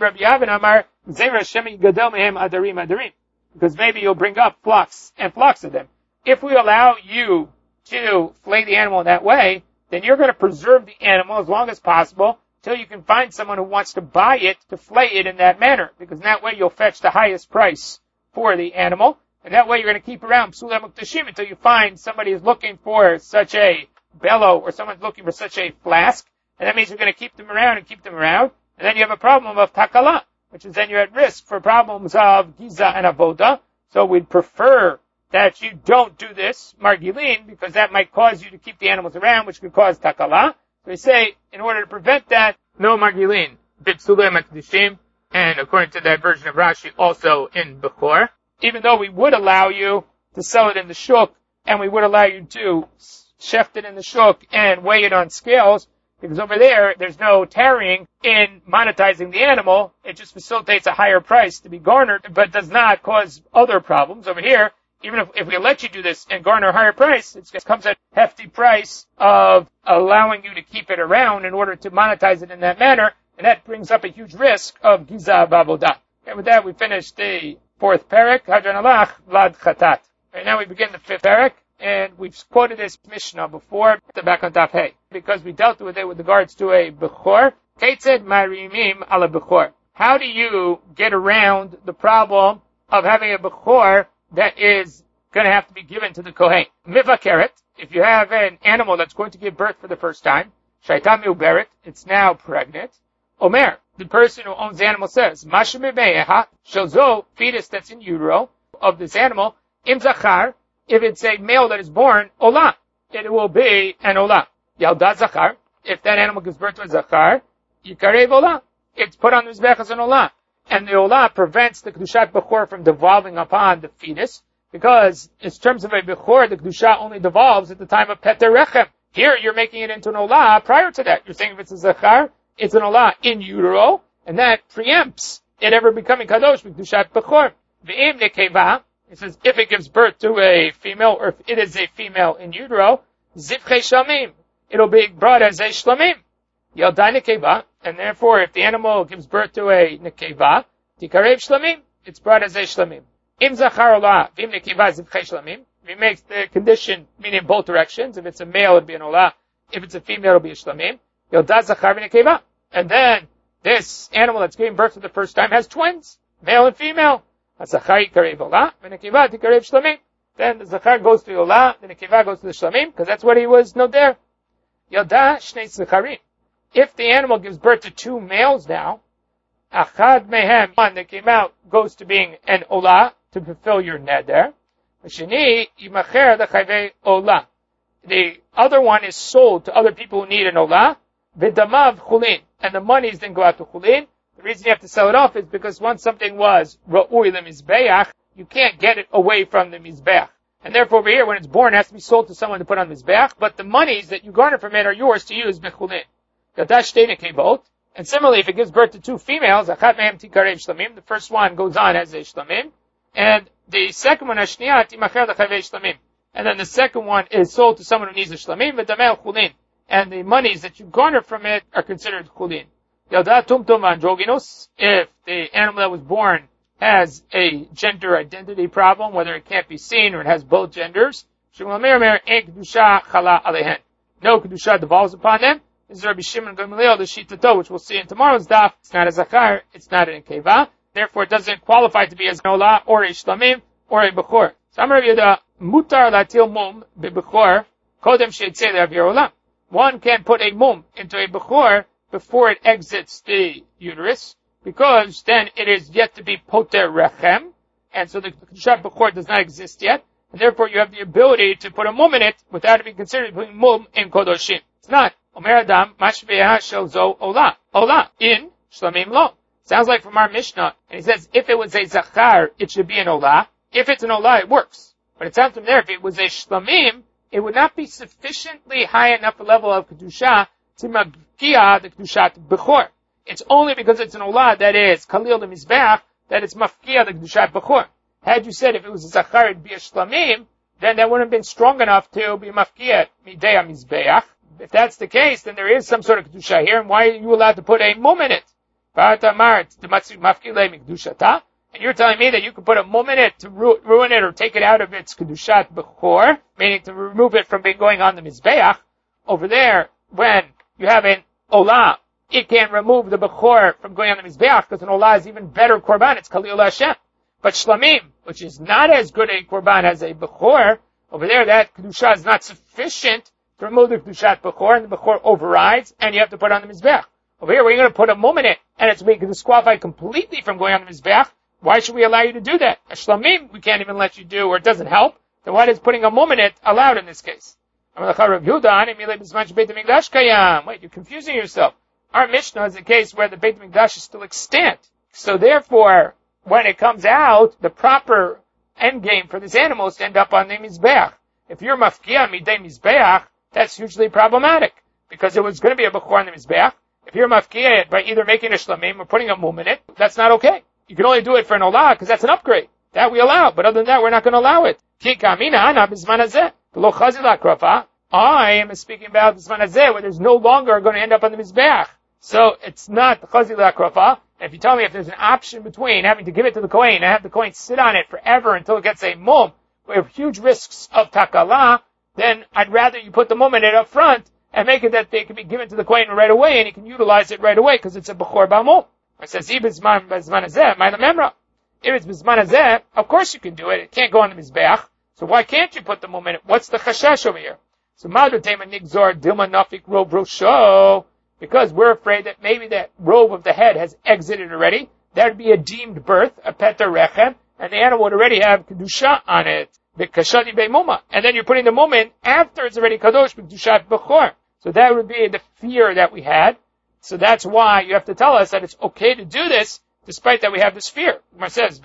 Because maybe you'll bring up flocks and flocks of them. If we allow you to flay the animal in that way, then you're going to preserve the animal as long as possible till you can find someone who wants to buy it to flay it in that manner. Because in that way you'll fetch the highest price for the animal, And that way you're going to keep around Psulei Muktashim until you find somebody is looking for such a bellow or someone's looking for such a flask. And that means you're going to keep them around and keep them around. And then you have a problem of takala, which is then you're at risk for problems of giza and avoda. So we'd prefer that you don't do this, margilin, because that might cause you to keep the animals around, which could cause takala. So we say, in order to prevent that, no margilin, b'psulei makdishim, and according to that version of Rashi, also in Bechor. Even though we would allow you to sell it in the shuk, and we would allow you to shecht it in the shuk and weigh it on scales, because over there, there's no tarrying in monetizing the animal. It just facilitates a higher price to be garnered, but does not cause other problems. Over here, even if, if we let you do this and garner a higher price, it comes at a hefty price of allowing you to keep it around in order to monetize it in that manner, and that brings up a huge risk of giza bavodah. And with that, we finish the fourth parak, Hadran Alach, Vlad Chatat. Right now we begin the fifth parak, and we've quoted this Mishnah before, the back on Daf Hey, because we dealt with it with regards to a Bechor. Keitzed Marimim ala Bechor. How do you get around the problem of having a Bechor that is going to have to be given to the Kohen? Mivakeret, if you have an animal that's going to give birth for the first time, Shaita Miuberet, it's now pregnant. Omer, the person who owns the animal says, Mashimimeyeha, Shozo, fetus that's in utero of this animal, Im Zachar, if it's a male that is born, Olah, it will be an Olah. Yaldat Zachar, if that animal gives birth to a Zachar, Yikarev Olah, it's put on the Mizbech as an Olah. And the Olah prevents the Kedushat Bechor from devolving upon the fetus, because in terms of a Bechor, the Kedusha only devolves at the time of Peter Rechem. Here, you're making it into an Olah prior to that. You're saying if it's a Zachar, it's an Olah in utero, and that preempts it ever becoming Kadosh with Kedushat Bechor. V'im nekeva, it says if it gives birth to a female, or if it is a female in utero, Zivchei Shlamim, it'll be brought as a Shlamim. Yaldai nekeva, and therefore if the animal gives birth to a nekeva, Tikarev Shlamim, it's brought as a Shlamim. Im Zachar Olah, V'im nekeva Zivchei Shlamim, if he makes the condition, meaning in both directions, if it's a male, it'll be an Olah, if it's a female, it'll be a Shlamim. And then this animal that's giving birth for the first time has twins, male and female. Then the Zachar goes to the Olah, the Nekeva goes to the Shlamim, because that's what he was no there. If the animal gives birth to two males now, Achad Mehem, one that came out, goes to being an Olah, to fulfill your neder. The other one is sold to other people who need an Olah. V'damav chulin, and the monies then go out to chulin. The reason you have to sell it off is because once something was ra'ui lemizbeach, you can't get it away from the mizbeach. And therefore over here, when it's born, it has to be sold to someone to put on mizbeach, but the monies that you garner from it are yours to use bechulin. Yadash teine kevot. And similarly, if it gives birth to two females, achat mehem tikarev shlamim, the first one goes on as a shlamim, and the second one, ashniya, timacher l'chavei shlamim. And then the second one is sold to someone who needs a shlamim, v'damel chulin. And the monies that you garner from it are considered chulin. Yalda tumtum androgynous, if the animal that was born has a gender identity problem, whether it can't be seen or it has both genders, no kedusha devolves upon them. This is Rabbi Shimon Gamaliel, the Shitato, which we'll see in tomorrow's daf. It's not a zakar, it's not an keva. Therefore, it doesn't qualify to be as an olah or a shlamim or a bechor. Samar Yehuda mutar latil mum bebechor kodem sheyitzei le'avir olah. One can put a mum into a bechor before it exits the uterus, because then it is yet to be poter rechem, and so the kedushat bechor does not exist yet, and therefore you have the ability to put a mum in it without it being considered putting mum in kodoshim. It's not. Omer Adam mashbeha shel zo olah. Olah. In shlamim lo. Sounds like from our Mishnah, and he says if it was a zachar, it should be an olah. If it's an olah, it works. But it sounds from there, if it was a shlamim, it would not be sufficiently high enough a level of kedusha to mafkia the kedushat bechor. It's only because it's an olah that is kalil the mizbeach that it's mafkia the kedushat bechor. Had you said if it was a zachar, it'd be a shlamim, then that wouldn't have been strong enough to be mafkia midei mizbeach. If that's the case, then there is some sort of kedusha here, and why are you allowed to put a mum in it? And you're telling me that you could put a mum in it to ru- ruin it or take it out of its kedushat bechor, meaning to remove it from being going on the mizbeach. Over there, when you have an olah, it can remove the bechor from going on the mizbeach, because an olah is even better korban, it's kalil Hashem. But shlamim, which is not as good a korban as a bechor, over there that kedusha is not sufficient to remove the kedushat bechor, and the bechor overrides, and you have to put on the mizbech. Over here, we're going to put a mum in it, and it's being disqualified completely from going on the mizbech. Why should we allow you to do that? A shlamim, we can't even let you do, or it doesn't help. Then why does putting a mum in it allowed in this case? Wait, you're confusing yourself. Our Mishnah is a case where the Beit HaMikdash is still extant. So therefore, when it comes out, the proper end game for this animal is to end up on the mizbeach. If you're mafkia midei mizbeach, that's hugely problematic, because it was going to be a bechor on the mizbeach. If you're mafkia it by either making a shlamim or putting a mum in it, that's not okay. You can only do it for an olah, because that's an upgrade. That we allow, but other than that, we're not going to allow it. I am speaking about this manazeh, where there's no longer going to end up on the mizbeach. So it's not chazil akrafa. And if you tell me if there's an option between having to give it to the kohen and have the kohen sit on it forever until it gets a mum, with huge risks of takala, then I'd rather you put the mum in it up front and make it that they can be given to the kohen right away and he can utilize it right away because it's a bechor ba'mum. It says, if it's bizman hazeh, of course you can do it. It can't go on the mizbeach. So why can't you put the mum in it? What's the chashash over here? So ma'adu tema nigzor dilma nafik rob rosho. Because we're afraid that maybe that robe of the head has exited already. That would be a deemed birth, a peta rechem, and the animal would already have kedusha on it. B'kashadi be'muma. And then you're putting the mum in after it's already kadosh b'kedushat b'chor. So that would be the fear that we had. So that's why you have to tell us that it's okay to do this, despite that we have this fear. Gemara says,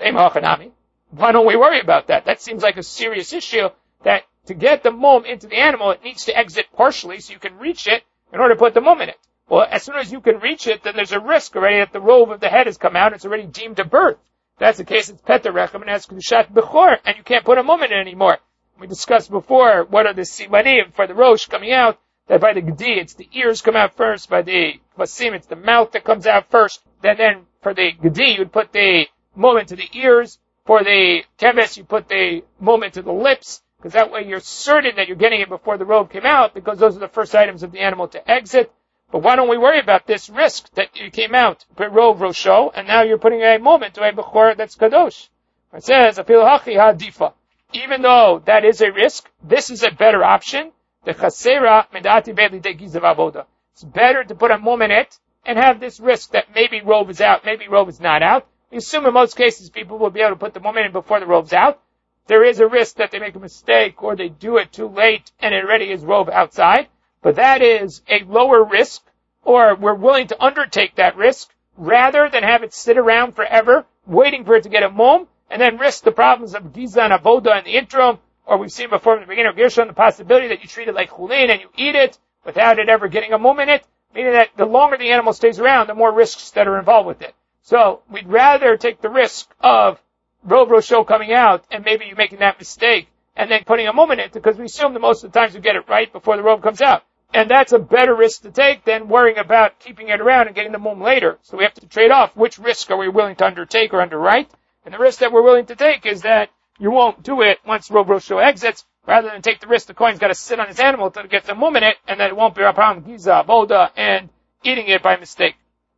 why don't we worry about that? That seems like a serious issue, that to get the mum into the animal, it needs to exit partially so you can reach it in order to put the mum in it. Well, as soon as you can reach it, then there's a risk already that the robe of the head has come out. It's already deemed a birth. If that's the case, it's Peter Rechem and has Kedushat Bechor, and you can't put a mum in it anymore. We discussed before, what are the simanim for the Rosh coming out? That by the Gedi, it's the ears come out first. By the Vasim, it's the mouth that comes out first. Then, then for the Gedi, you'd put the mum into the ears. For the Keves, you put the mum into the lips, because that way you're certain that you're getting it before the robe came out, because those are the first items of the animal to exit. But why don't we worry about this risk that you came out, rov rosho, and now you're putting a mum into a bechor that's kadosh? It says, apil hachi hadifa. Even though that is a risk, this is a better option. The chasera medati be'li de gizav avoda. It's better to put a mum in it and have this risk that maybe robe is out, maybe robe is not out. We assume in most cases people will be able to put the mum in before the robe's out. There is a risk that they make a mistake or they do it too late and it already is robe outside. But that is a lower risk, or we're willing to undertake that risk rather than have it sit around forever waiting for it to get a mum and then risk the problems of giza and avoda in the interim. Or we've seen before in the beginning of Gershon the possibility that you treat it like chulin and you eat it without it ever getting a mum in it, meaning that the longer the animal stays around, the more risks that are involved with it. So we'd rather take the risk of Rov Rosho coming out and maybe you making that mistake and then putting a mum in it, because we assume that most of the times you get it right before the robe comes out. And that's a better risk to take than worrying about keeping it around and getting the mum later. So we have to trade off which risk are we willing to undertake or underwrite. And the risk that we're willing to take is that you won't do it once Rov Rosho exits, rather than take the risk the coin's got to sit on his animal until it gets a mum in it, and that it won't be a problem, giza, boda, and eating it by mistake.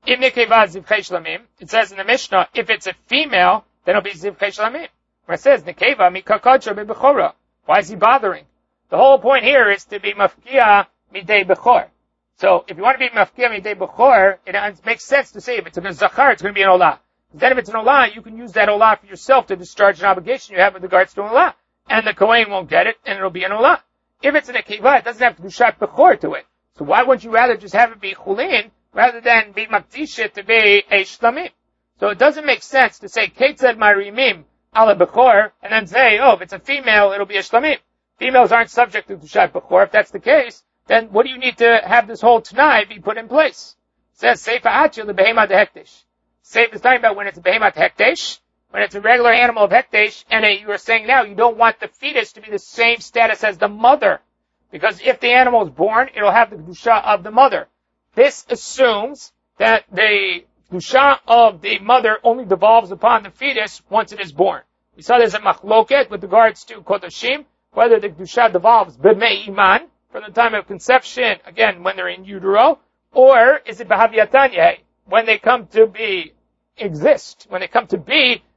It says in the Mishnah, if it's a female, then it'll be zivchei shlamim. Where it says, nekeva mikakacha bebechora. Why is he bothering? The whole point here is to be mafkia midei bechor. So if you want to be mafkia midei bechor, it makes sense to say if it's a zachar, it's going to be an olah. Then if it's an olah, you can use that olah for yourself to discharge an obligation you have with regards to an olah. And the kohen won't get it, and it'll be an olah. If it's an nekeva, it doesn't have to do shat bechor to it. So why wouldn't you rather just have it be chulin, rather than be makdishet to be a shlamim? So it doesn't make sense to say ketzad marimim ala bechor, and then say, oh, if it's a female, it'll be a shlamim. Females aren't subject to shat bechor. If that's the case, then what do you need to have this whole t'nai be put in place? It says, seifa achil the behemah de hekdesh. Seif is talking about when it's a behemah hekdesh, when it's a regular animal of hekdesh, and a, you are saying now you don't want the fetus to be the same status as the mother. Because if the animal is born, it'll have the kedusha of the mother. This assumes that the kedusha of the mother only devolves upon the fetus once it is born. We saw there's a machloket with regards to kodoshim, whether the kedusha devolves b'mei iman, from the time of conception, again, when they're in utero, or is it b'haviatan yeh, when they come to be, exist, when they come to be,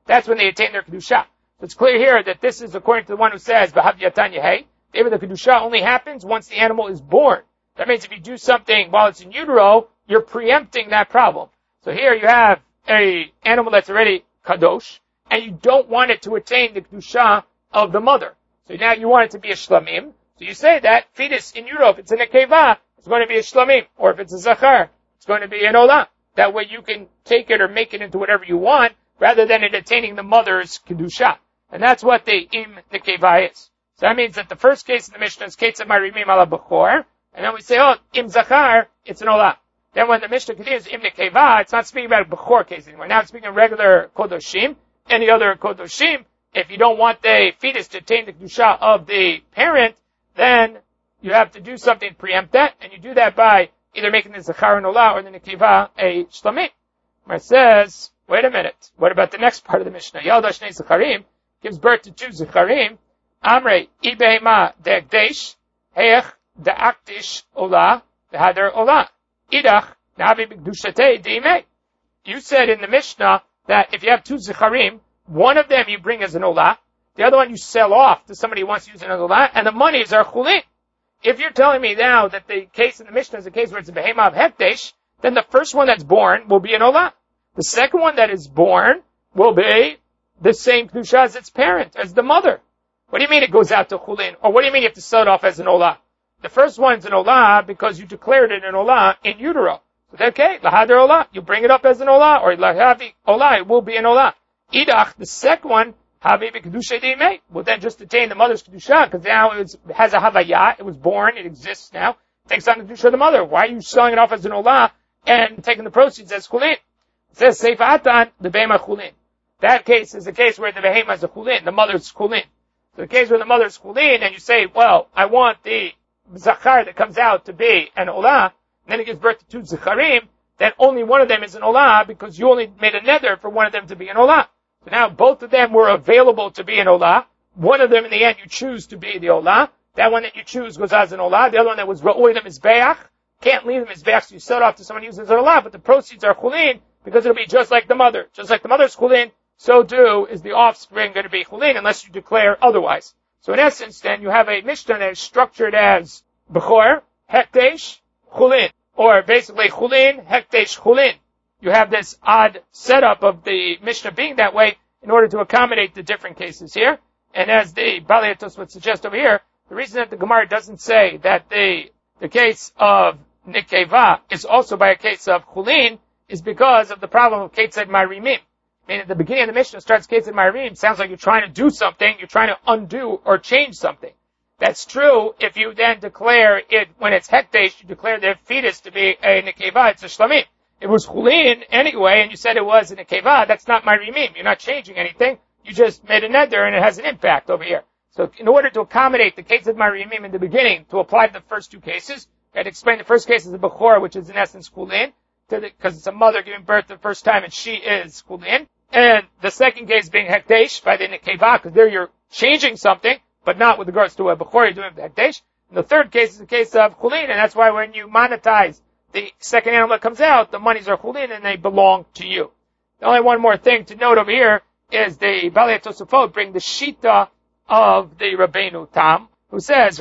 that's when they attain their kedusha. So it's clear here that this is according to the one who says, V'hav yatan yehei, the kedusha only happens once the animal is born. That means if you do something while it's in utero, you're preempting that problem. So here you have a animal that's already kadosh, and you don't want it to attain the kedusha of the mother. So now you want it to be a shlamim. So you say that fetus in utero, if it's a nekeva, it's going to be a shlamim, or if it's a zachar, it's going to be an olah. That way you can take it or make it into whatever you want, rather than it attaining the mother's kedusha. And that's what the im nekeva is. So that means that the first case in the Mishnah is ketzav marimim ala bechor, and then we say, oh, im zachar, it's an olah. Then when the Mishnah continues im nekeva, it's not speaking about a bechor case anymore. Now it's speaking of regular kodoshim, any other kodoshim. If you don't want the fetus to attain the kedusha of the parent, then you have to do something to preempt that, and you do that by either making the zachar an olah or the nekeva a shlamim. Where it says, wait a minute, what about the next part of the Mishnah? Yalda shnei zacharim, gives birth to two zacharim. Amrei ibehema de'akdesh, heich de'akdish olah, de'hader olah. Idach, navi b'kedushatei de'imei. You said in the Mishnah that if you have two zacharim, one of them you bring as an olah, the other one you sell off to somebody who wants to use it as an olah, and the monies are chulin. If you're telling me now that the case in the Mishnah is a case where it's a behema of hekdesh, then the first one that's born will be an olah. The second one that is born will be the same kedusha as its parent, as the mother. What do you mean it goes out to chulin? Or what do you mean you have to sell it off as an olah? The first one's an olah because you declared it an olah in utero. So okay, lahader olah, you bring it up as an olah, or lahavi olah, it will be an olah. Idach, the second one, havi b'kedusha de'imei, will then just attain the mother's kedusha, because now it has a havaya, it was born, it exists now, it takes on the kedusha of the mother. Why are you selling it off as an olah and taking the proceeds as chulin? It says, seif atan, the behema chulin. That case is a case where the behema is a chulin, the mother's chulin. So the case where the mother's chulin, and you say, well, I want the zachar that comes out to be an olah, and then it gives birth to two zacharim, then only one of them is an olah, because you only made a nether for one of them to be an olah. So now both of them were available to be an olah. One of them in the end you choose to be the olah. That one that you choose goes as an olah. The other one that was ra'oi the mizbeach, can't leave the mizbeach, so you sell it off to someone who uses an olah, but the proceeds are chulin, because it'll be just like the mother. Just like the mother's chulin, so too is the offspring going to be chulin, unless you declare otherwise. So in essence then, you have a Mishnah that is structured as bechor, hekdesh, chulin. Or basically chulin, hekdesh, chulin. You have this odd setup of the Mishnah being that way in order to accommodate the different cases here. And as the Balei Tosfos would suggest over here, the reason that the Gemara doesn't say that the the case of Nikeva is also by a case of Chulin is because of the problem of Ketzed Marimim. I mean, at the beginning of the Mishnah starts Ketzed Marimim, sounds like you're trying to do something, you're trying to undo or change something. That's true if you then declare it, when it's Hekdesh, you declare the fetus to be a Nikeva, it's a Shlamim. It was chulin anyway, and you said it was in a keva, that's not my rimim. You're not changing anything. You just made a neder, and it has an impact over here. So in order to accommodate the case of my rimim in the beginning, to apply to the first two cases, I had explained the first case is a bechor, which is in essence chulin, because it's a mother giving birth the first time, and she is chulin. And the second case being hekdesh, by the keva, because there you're changing something, but not with regards to a bechor, you're doing the hekdesh. And the third case is a case of chulin, and that's why when you monetize the second animal that comes out, the monies are chulin and they belong to you. The only one more thing to note over here is the Balei Tosafot bring the shita of the Rabbeinu Tam, who says,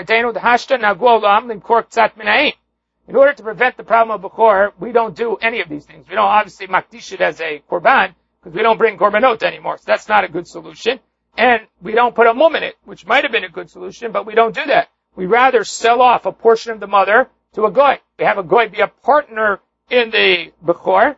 in order to prevent the problem of Bechor, we don't do any of these things. We don't obviously makdish it as a korban, because we don't bring korbanot anymore, so that's not a good solution. And we don't put a mum in it, which might have been a good solution, but we don't do that. We rather sell off a portion of the mother to a goy. We have a goy be a partner in the bechor,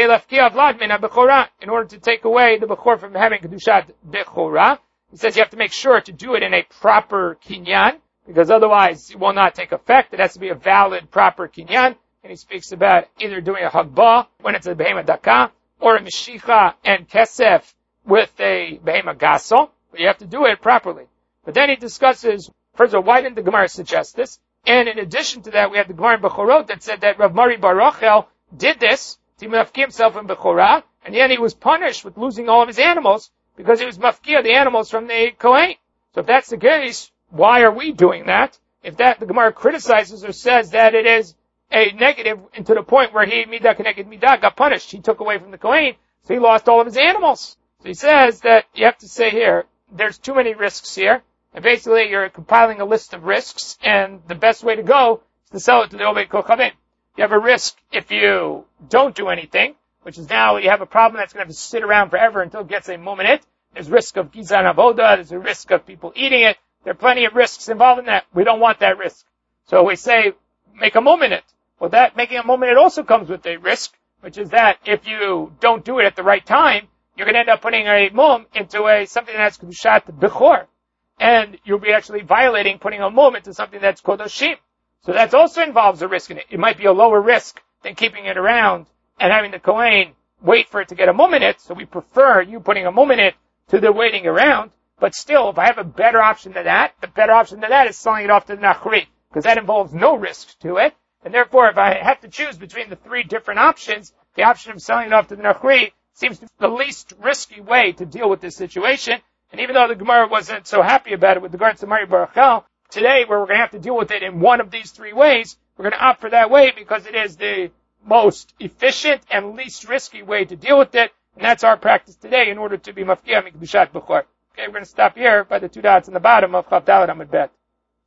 in order to take away the bechor from having kedushat bechora. He says you have to make sure to do it in a proper kinyan, because otherwise it will not take effect. It has to be a valid, proper kinyan. And he speaks about either doing a hagbah when it's a behema daka, or a mishicha and kesef with a behema gaso. But you have to do it properly. But then he discusses, first of all, why didn't the Gemara suggest this? And in addition to that, we have the Gemara in Bechorot that said that Rav Mari Bar Rochel did this to mafki himself in Bechorah, and yet he was punished with losing all of his animals because he was mafki the animals from the Kohen. So if that's the case, why are we doing that? If that the Gemara criticizes or says that it is a negative, and to the point where he midah connected midah got punished, he took away from the Kohen, so he lost all of his animals. So he says that you have to say here, there's too many risks here, and basically you're compiling a list of risks, and the best way to go is to sell it to the Oved Kochavim. You have a risk if you don't do anything, which is now you have a problem that's going to have to sit around forever until it gets a moment. There's risk of Gizan Avoda, there's a risk of people eating it. There are plenty of risks involved in that. We don't want that risk. So we say, make a moment. Well, that making a moment also comes with a risk, which is that if you don't do it at the right time, you're going to end up putting a mum into a something that's kedushat bechor, and you'll be actually violating putting a mum into something that's kodoshim. So that also involves a risk in it. It might be a lower risk than keeping it around and having the kohen wait for it to get a mum in it. So we prefer you putting a mum in it to the waiting around. But still, if I have a better option than that, the better option than that is selling it off to the nachri, because that involves no risk to it. And therefore, if I have to choose between the three different options, the option of selling it off to the nachri seems to be the least risky way to deal with this situation. And even though the Gemara wasn't so happy about it with regards to Mari Barachel, today where we're going to have to deal with it in one of these three ways, we're going to opt for that way because it is the most efficient and least risky way to deal with it. And that's our practice today in order to be mafkiya mikdushat b'chor. Okay, we're going to stop here by the two dots in the bottom of Chav Dalet Amud Bet.